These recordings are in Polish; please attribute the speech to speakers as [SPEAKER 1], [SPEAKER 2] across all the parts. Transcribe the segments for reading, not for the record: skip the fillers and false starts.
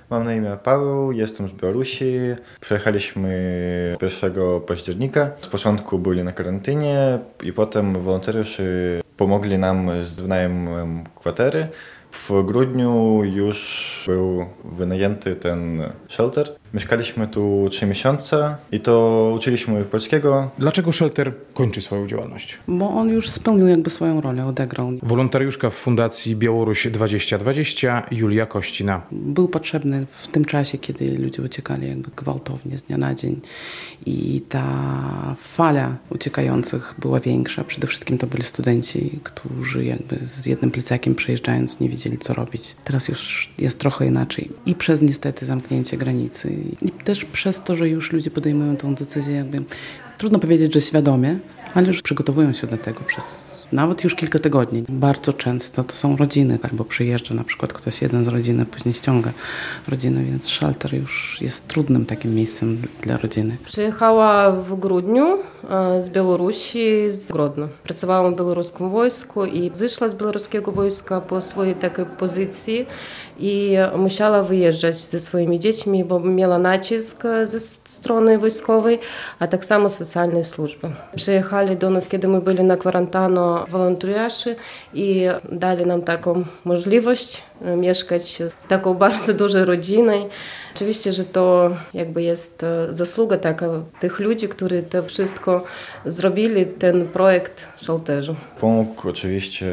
[SPEAKER 1] Mam na imię Paweł, jestem z Białorusi. Przyjechaliśmy 1 października. Z początku byli na karantynie i potem wolontariusze pomogli nam z wynajmem kwatery. W grudniu już był wynajęty ten shelter. Mieszkaliśmy tu 3 miesiące i to uczyliśmy polskiego.
[SPEAKER 2] Dlaczego shelter kończy swoją działalność?
[SPEAKER 3] Bo on już spełnił jakby swoją rolę, odegrał.
[SPEAKER 2] Wolontariuszka w Fundacji Białoruś 2020 Julia Kościna.
[SPEAKER 3] Był potrzebny w tym czasie, kiedy ludzie uciekali jakby gwałtownie z dnia na dzień i ta fala uciekających była większa. Przede wszystkim to byli studenci, którzy jakby z jednym plecakiem przejeżdżając nie wiedzieli co robić. Teraz już jest trochę inaczej i przez niestety zamknięcie granicy i też przez to, że już ludzie podejmują tą decyzję jakby, trudno powiedzieć, że świadomie, ale już przygotowują się do tego przez nawet już kilka tygodni. Bardzo często to są rodziny, albo przyjeżdża na przykład ktoś jeden z rodziny, później ściąga rodzinę, więc shelter już jest trudnym takim miejscem dla rodziny.
[SPEAKER 4] Przyjechała w grudniu z Białorusi, z Grodno. Pracowałam w białoruskim wojsku i zeszła z białoruskiego wojska po swojej takiej pozycji i musiała wyjeżdżać ze swoimi dziećmi, bo miała nacisk ze strony wojskowej, a tak samo socjalnej służby. Przyjechali do nas, kiedy my byli na kwarantannie, wolontariusze i dali nam taką możliwość mieszkać z taką bardzo dużą rodziną. Oczywiście, że to jakby jest zasługa taka tych ludzi, którzy to wszystko zrobili, ten projekt shelterzu.
[SPEAKER 1] Pomógł oczywiście,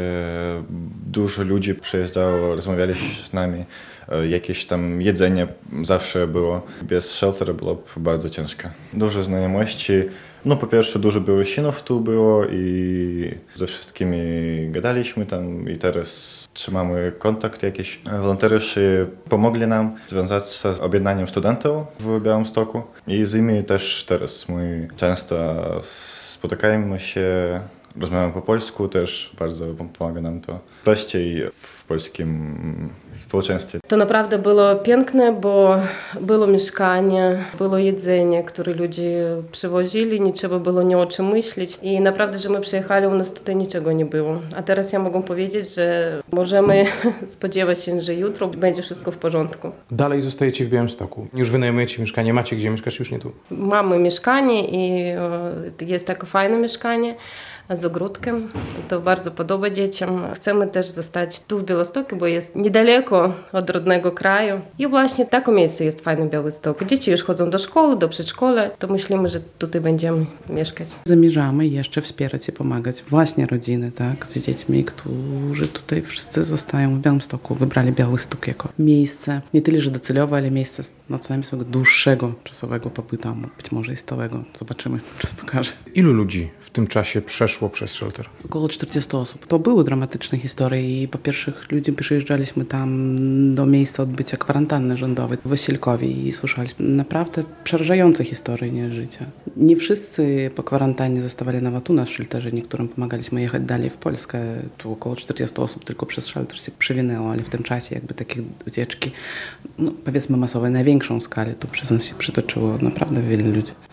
[SPEAKER 1] dużo ludzi przyjeżdżało, rozmawiali z nami, jakieś tam jedzenie zawsze było. Bez sheltera byłoby bardzo ciężko. Dużo znajomości. No po pierwsze dużo Białorusinów tu było i ze wszystkimi gadaliśmy tam i teraz trzymamy kontakt jakiś. Wolontariusze pomogli nam związać się z objednaniem studentów w Białymstoku i z nimi też teraz my często spotykamy się, rozmawiamy po polsku, też bardzo pomaga nam to prościej w polskim społeczeństwie.
[SPEAKER 4] To naprawdę było piękne, bo było mieszkanie, było jedzenie, które ludzie przywozili, nie trzeba było ni o czym myśleć i naprawdę, że my przyjechali, u nas tutaj niczego nie było. A teraz ja mogę powiedzieć, że możemy spodziewać się, że jutro będzie wszystko w porządku.
[SPEAKER 2] Dalej zostajecie w Białymstoku. Już wynajmujecie mieszkanie, macie gdzie mieszkać, już nie tu.
[SPEAKER 4] Mamy mieszkanie i jest takie fajne mieszkanie z ogródkiem. To bardzo podoba dzieciom. Chcemy też zostać tu w Białymstoku, bo jest niedaleko od rodnego kraju. I właśnie takie miejsce jest fajne w Białymstoku. Dzieci już chodzą do szkoły, do przedszkola, to myślimy, że tutaj będziemy mieszkać.
[SPEAKER 3] Zamierzamy jeszcze wspierać i pomagać właśnie rodziny, tak, z dziećmi, którzy tutaj wszyscy zostają w Białymstoku. Wybrali Białystok jako miejsce, nie tyle, że docelowe, ale miejsce co najmniej swojego dłuższego czasowego pobytu, być może i stałego. Zobaczymy, czas pokaże.
[SPEAKER 2] Ilu ludzi w tym czasie przeszło przez shelter?
[SPEAKER 3] Około 40 osób. To były dramatyczne historie i po pierwsze ludzie przyjeżdżaliśmy tam do miejsca odbycia kwarantanny rządowej w Wasilkowie i słyszeliśmy naprawdę przerażające historie nie życia. Nie wszyscy po kwarantannie zostawali nawet u nas w shelterze, niektórym pomagaliśmy jechać dalej w Polskę. Tu około 40 osób tylko przez shelter się przewinęło, ale w tym czasie jakby takie ucieczki, no powiedzmy masowe, na większą skalę, to przez nas się przytoczyło naprawdę wiele ludzi.